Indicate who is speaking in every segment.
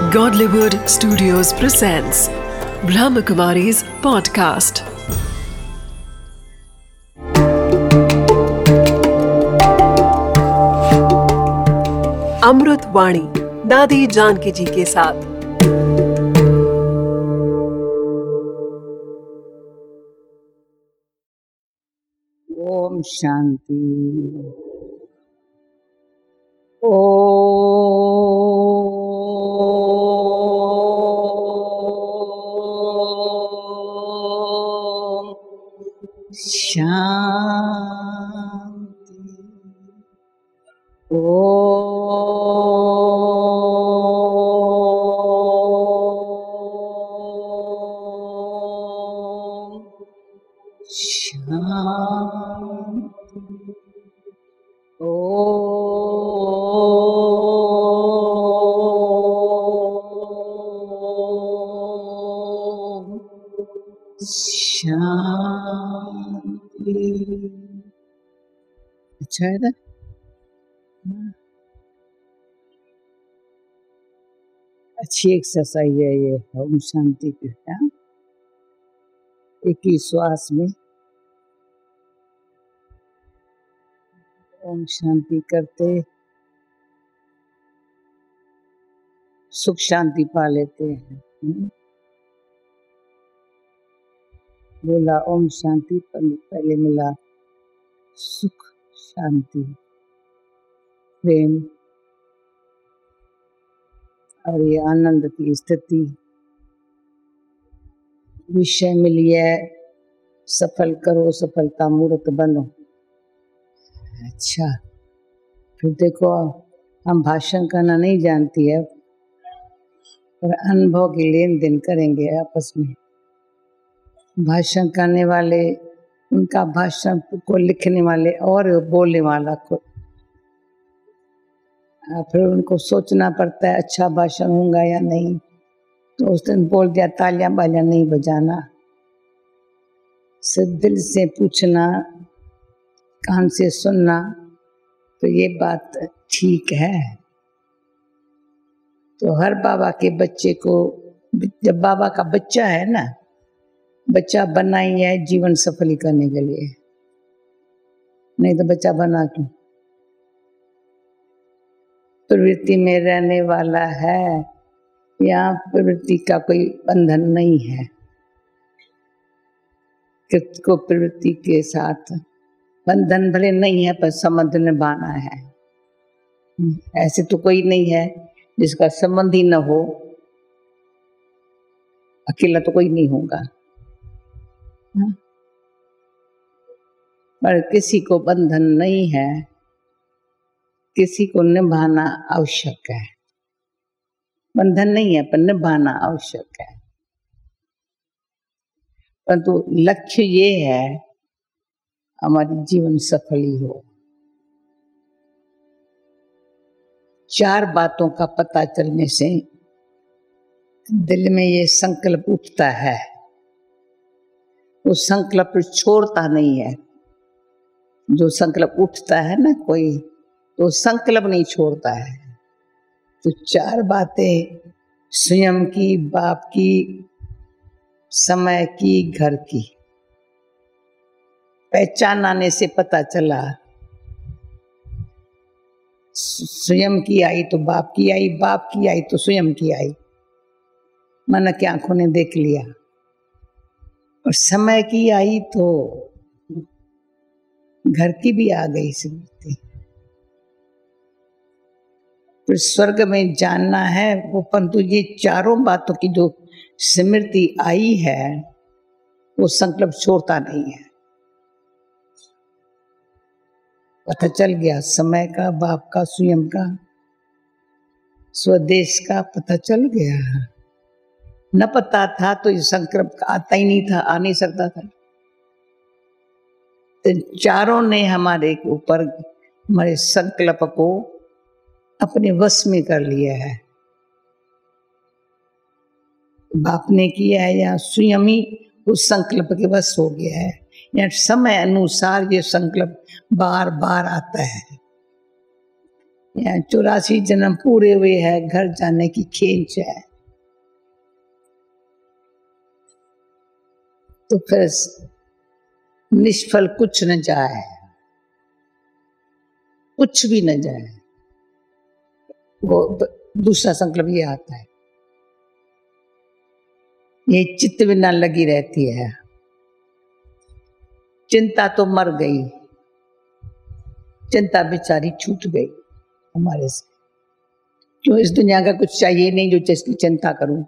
Speaker 1: Godlywood Studios presents Brahmakumari's podcast. अमृत वाणी दादी जानकी जी के साथ।
Speaker 2: ओम शांति। ओम शांति। ओम शांति। ओम शांति। अच्छा है ना? अच्छी एक्सरसाइज है ये ओम शांति की। एक ही श्वास में ओम शांति करते सुख शांति पा लेते हैं। बोला ओम शांति, पहले मिला सुख शांति प्रेम और ये आनंद की स्थिति। विषय मिलिए सफल करो, सफलता मूर्त बनो। अच्छा, फिर देखो हम भाषण करना नहीं जानती है, पर अनुभव की लेन देन करेंगे आपस में। भाषण करने वाले, उनका भाषण को लिखने वाले और बोलने वाला को, फिर उनको सोचना पड़ता है अच्छा भाषण होगा या नहीं। तो उस दिन बोल दिया, तालियां बालियां नहीं बजाना, सिर्फ दिल से पूछना, कान से सुनना। तो ये बात ठीक है। तो हर बाबा के बच्चे को, जब बाबा का बच्चा है ना, बच्चा बना ही है जीवन सफल करने के लिए, नहीं तो बच्चा बना क्यों? प्रवृत्ति में रहने वाला है, यहाँ प्रवृत्ति का कोई बंधन नहीं है। किसको प्रवृत्ति के साथ बंधन भले नहीं है, पर संबंध निभाना है। ऐसे तो कोई नहीं है जिसका संबंध ही न हो। अकेला तो कोई नहीं होगा, पर किसी को बंधन नहीं है, किसी को निभाना आवश्यक है। बंधन नहीं है पर निभाना आवश्यक है। परंतु लक्ष्य ये है हमारी जीवन सफल ही हो। चार बातों का पता चलने से दिल में ये संकल्प उठता है, वो संकल्प छोड़ता नहीं है। जो संकल्प उठता है ना कोई, तो संकल्प नहीं छोड़ता है। तो चार बातें, स्वयं की, बाप की, समय की, घर की, पहचान आने से पता चला। स्वयं की आई तो बाप की आई, बाप की आई तो स्वयं की आई, मन की आंखों ने देख लिया। और समय की आई तो घर की भी आ गई स्मृति। फिर स्वर्ग में जानना है वो, परंतु ये चारों बातों की जो स्मृति आई है वो संकल्प छोड़ता नहीं है। पता चल गया समय का, बाप का, स्वयं का, स्वदेश का पता चल गया। न पता था तो ये संकल्प आता ही नहीं था, आ नहीं सकता था। तो चारों ने हमारे ऊपर, हमारे संकल्प को अपने वश में कर लिया है। बाप ने किया है या स्वयं ही उस संकल्प के वश हो गया है, या समय अनुसार ये संकल्प बार बार आता है। यहाँ 84 जन्म पूरे हुए हैं, घर जाने की खींच है। तो फिर निष्फल कुछ न जाए, कुछ भी न जाए। वो दूसरा संकल्प ये आता है, ये चित्त बिना लगी रहती है। चिंता तो मर गई, चिंता बेचारी छूट गई हमारे से। क्यों इस दुनिया का कुछ चाहिए नहीं जो जिसकी चिंता करूं।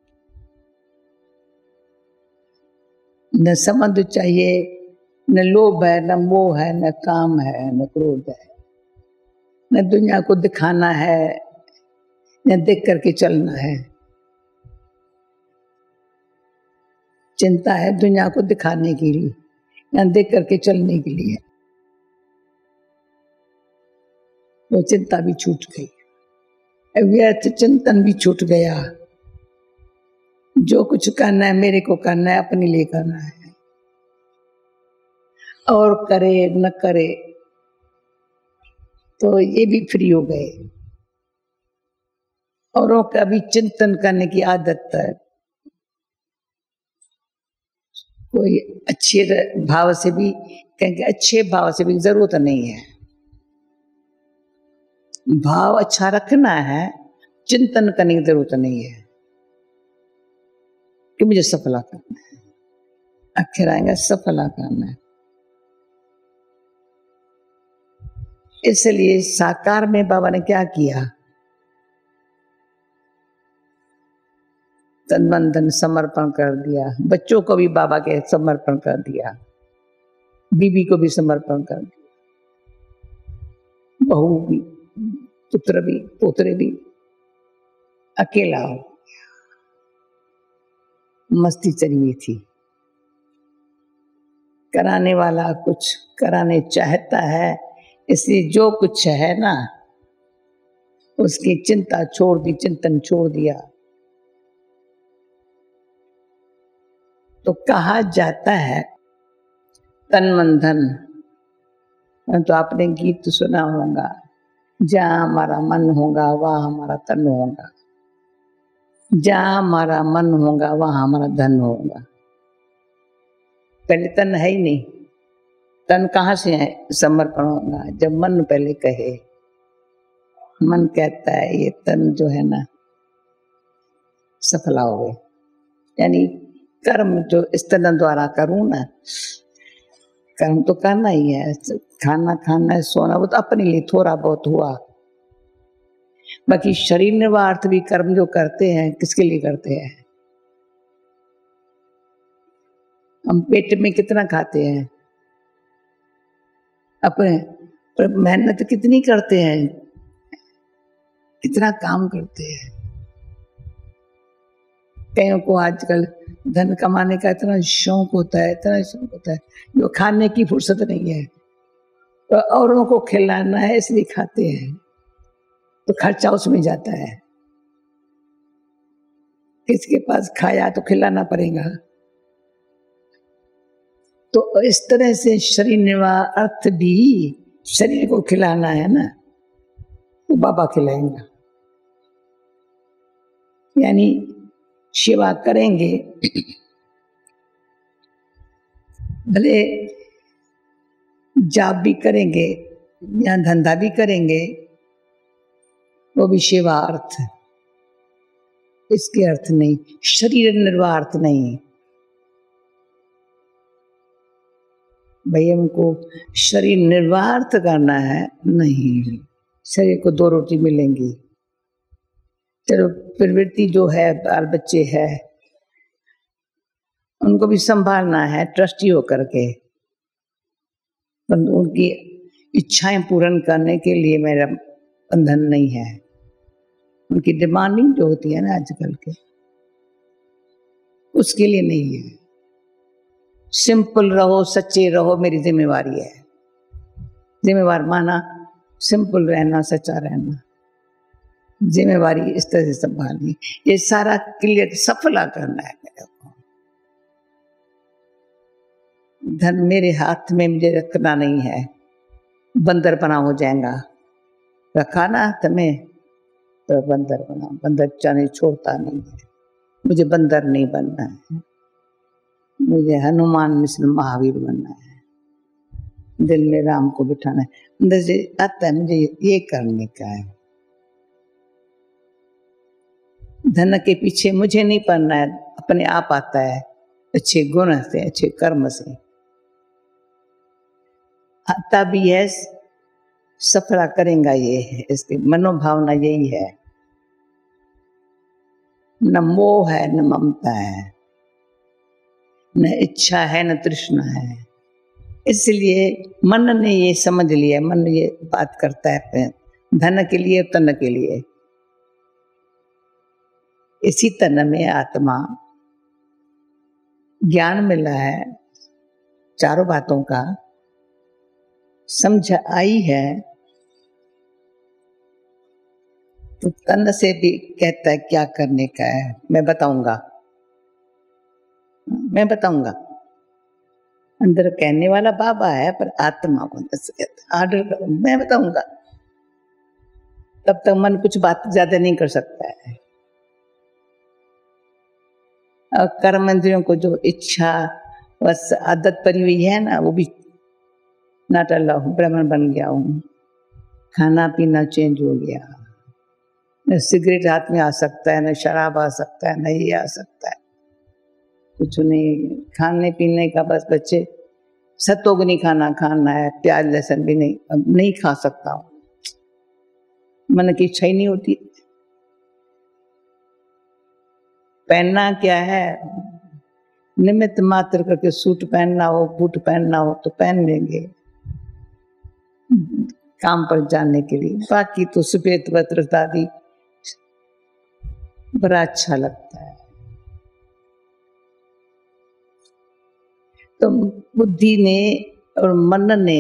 Speaker 2: न संबंध चाहिए, न लोभ है, न मोह है, न काम है, न क्रोध है, न दुनिया को दिखाना है, न देख करके चलना है। चिंता है दुनिया को दिखाने के लिए, न देख करके चलने के लिए। वो चिंता भी छूट गई, व्यर्थ चिंतन भी छूट गया। जो कुछ करना है मेरे को करना है, अपने लिए करना है, और करे न करे तो ये भी फ्री हो गए। औरों का भी चिंतन करने की आदत है। कोई अच्छे भाव से भी कहेंगे, अच्छे भाव से भी जरूरत नहीं है। भाव अच्छा रखना है, चिंतन करने की जरूरत नहीं है कि मुझे सफला करना है। आखिर आएगा सफला करना है। इसलिए साकार में बाबा ने क्या किया, तन मन धन समर्पण कर दिया। बच्चों को भी बाबा के समर्पण कर दिया, बीबी को भी समर्पण कर दिया, बहू भी, पुत्र भी, पोतरे भी। अकेला हो, मस्ती चली हुई थी। कराने वाला कुछ कराने चाहता है, इसलिए जो कुछ है ना उसकी चिंता छोड़ दी, चिंतन छोड़ दिया। तो कहा जाता है तन मन धन। तो आपने गीत सुना होगा, जहां हमारा मन होगा वहां हमारा तन होगा, जहां हमारा मन होगा वहां हमारा धन होगा। पहले तन है ही नहीं, तन कहाँ से है समर्पण होगा जब मन पहले कहे। मन कहता है ये तन जो है ना सफला हो गए, यानी कर्म जो इस तरह द्वारा करूं ना, कर्म तो करना ही है। खाना खाना है, सोना, वो तो अपने लिए थोड़ा बहुत हुआ। बाकी शरीर निर्वाह भी कर्म जो करते हैं किसके लिए करते हैं। हम पेट में कितना खाते हैं, अपने पर मेहनत कितनी करते हैं, कितना काम करते हैं। कईयों को आजकल धन कमाने का इतना शौक होता है, इतना शौक होता है, जो खाने की फुर्सत नहीं है। तो औरों को खिलाना है इसलिए खाते हैं, तो खर्चा उसमें जाता है। किसके पास खाया तो खिलाना पड़ेगा। तो इस तरह से शरीर निर्वाह अर्थ भी शरीर को खिलाना है ना, तो बाबा खिलाएंगा। यानी सेवा करेंगे, भले जॉब भी करेंगे या धंधा भी करेंगे, वो भी सेवा अर्थ है, इसके अर्थ नहीं। शरीर निर्वाह अर्थ नहीं। भाई हमको शरीर निर्वाह अर्थ करना है, नहीं। शरीर को 2 रोटी मिलेंगी, चलो प्रवृत्ति जो है, बाल बच्चे है उनको भी संभालना है ट्रस्टी होकर के, उनकी इच्छाएं पूर्ण करने के लिए मेरा बंधन नहीं है। उनकी डिमांडिंग जो होती है ना आजकल के, उसके लिए नहीं है। सिंपल रहो, सच्चे रहो, मेरी जिम्मेवारी है। जिम्मेवार माना सिंपल रहना, सच्चा रहना, जिम्मेवारी इस तरह से संभालनी। ये सारा क्लियर सफला करना है मेरे को। धन मेरे हाथ में मुझे रखना नहीं है, बंदर बना हो जाएगा। रखा ना तुम्हें तो बंदर बना। बंदर चाहे छोड़ता नहीं है। मुझे बंदर नहीं बनना है, मुझे हनुमान मिश्र महावीर बनना है। दिल में राम को बिठाना है। अंदर से आता है मुझे ये करने का है। धन के पीछे मुझे नहीं पड़ना है, अपने आप आता है, अच्छे गुण से, अच्छे कर्म से आता भी है। सफला करेगा ये है, इसकी मनोभावना यही है। न मोह है, न ममता है, न इच्छा है, न तृष्णा है। इसलिए मन ने ये समझ लिया, मन ये बात करता है धन के लिए, तन के लिए। इसी तन में आत्मा ज्ञान मिला है, चारों बातों का समझ आई है, तो तन से भी कहता है क्या करने का है। मैं बताऊंगा, मैं बताऊंगा। अंदर कहने वाला बाबा है, पर आत्मा को आर्डर मैं बताऊंगा। तब तक मन कुछ बात ज्यादा नहीं कर सकता है। और कर्म इंद्रियों को जो इच्छा बस आदत पड़ी हुई है ना, वो भी ना टला हूँ, ब्राह्मण बन गया हूँ, खाना पीना चेंज हो गया, न सिगरेट हाथ में आ सकता है, न शराब आ सकता है, न ये आ सकता है, कुछ नहीं। खाने पीने का बस बच्चे सतोगनी खाना खाना है, प्याज लहसुन भी नहीं, अब नहीं खा सकता हूँ, मन की इच्छा ही नहीं होती। पहनना क्या है, निमित्त मात्र करके सूट पहनना हो, बूट पहनना हो तो पहन लेंगे काम पर जाने के लिए। बाकी तो सफेद वस्त्र आदि बड़ा अच्छा लगता है। तो बुद्धि ने और मन ने,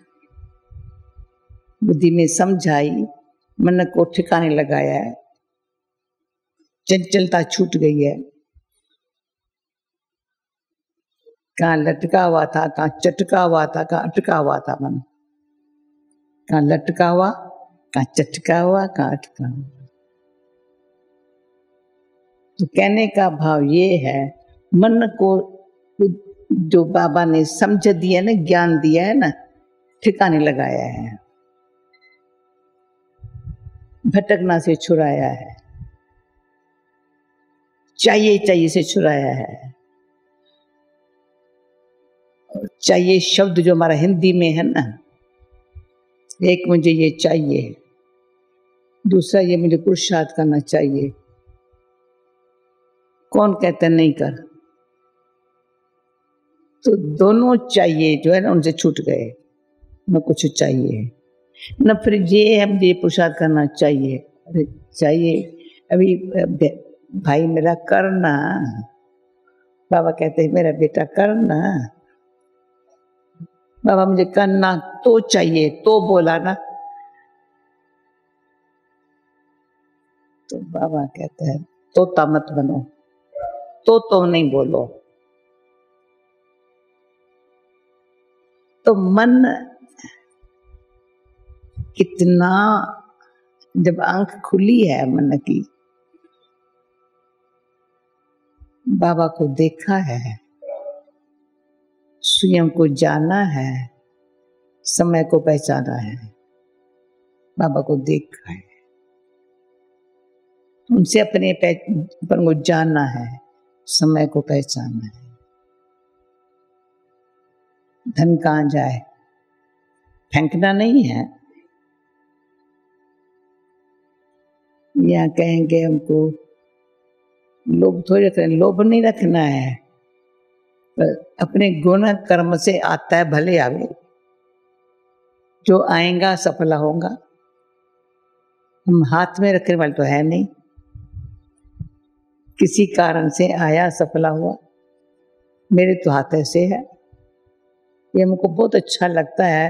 Speaker 2: बुद्धि में समझाई, मन को ठिकाने लगाया है, चंचलता छूट गई है। कहाँ लटका हुआ था, कहाँ चटका हुआ था, कहाँ अटका हुआ था मन। कहाँ लटका हुआ, कहाँ चटका हुआ, कहाँ अटका हुआ। तो कहने का भाव ये है, मन को जो बाबा ने समझ दिया ना, ज्ञान दिया है ना, ठिकाने लगाया है, भटकना से छुड़ाया है, चाहिए चाहिए से छुड़ाया है। चाहिए शब्द जो हमारा हिंदी में है ना, एक मुझे ये चाहिए, दूसरा ये मुझे पुरुषार्थ करना चाहिए। कौन कहता नहीं कर, तो दोनों चाहिए जो है ना उनसे छूट गए। न कुछ चाहिए, न फिर ये है मुझे पुरुषार्थ करना चाहिए। अरे चाहिए अभी भाई मेरा करना, बाबा कहते हैं मेरा बेटा करना, बाबा मुझे करना तो चाहिए, तो बोला ना, तो बाबा कहते हैं तोता मत बनो, तो नहीं बोलो। तो मन कितना, जब आंख खुली है मन की, बाबा को देखा है, स्वयं को जाना है, समय को पहचाना है, बाबा को देखा है, उनसे अपने अपन को जानना है, समय को पहचाना है। धन कहाँ जाए, फेंकना नहीं है। यहाँ कहेंगे हमको लोभ थोड़ी रखना, लोभ नहीं रखना है, पर अपने गुण कर्म से आता है, भले आवे, जो आएगा सफला होगा। हम हाथ में रखने वाले तो है नहीं, किसी कारण से आया सफला हुआ, मेरे तो हाथ ऐसे है। ये हमको बहुत अच्छा लगता है।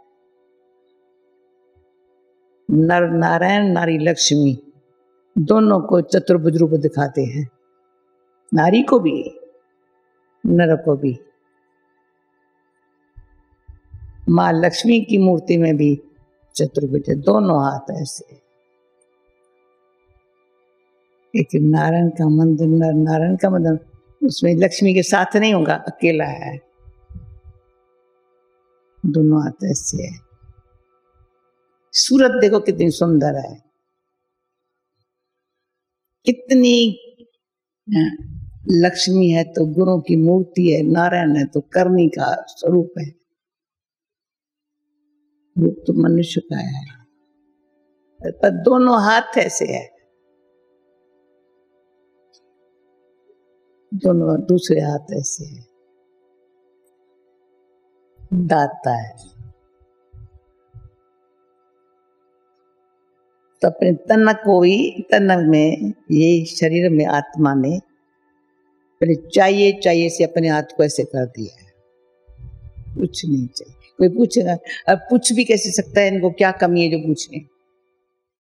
Speaker 2: नर नारायण नारी लक्ष्मी दोनों को चतुर्भुज रूप दिखाते हैं, नारी को भी नर को भी। माँ लक्ष्मी की मूर्ति में भी चतुर्भुज दोनों हाथ ऐसे। एक नारायण का मंदिर, नारायण का मंदिर, उसमें लक्ष्मी के साथ नहीं होगा, अकेला है, दोनों हाथ ऐसे है। सूरत देखो कितनी सुंदर है, कितनी लक्ष्मी है तो गुरु की मूर्ति है, नारायण है तो करनी का स्वरूप है, रूप तो मनुष्य का है, पर दोनों हाथ ऐसे है, दोनों दूसरे हाथ ऐसे है, दाता है। तो अपने तन को भी, तन में, ये शरीर में, आत्मा में पहले चाहिए चाहिए से अपने हाथ को ऐसे कर दिया है, कुछ नहीं चाहिए। कोई पूछेगा, अब पूछ भी कैसे सकता है, इनको क्या कमी है जो पूछे।